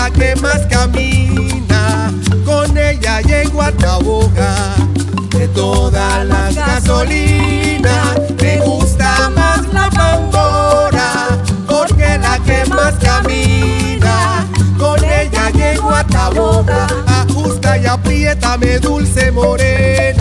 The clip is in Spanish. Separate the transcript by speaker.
Speaker 1: la que más camina, con ella llego a Taboga. De todas las gasolinas me gusta más la Pandora, porque la que más camina, con ella llego a Taboga. Ajusta y apriétame, dulce morena.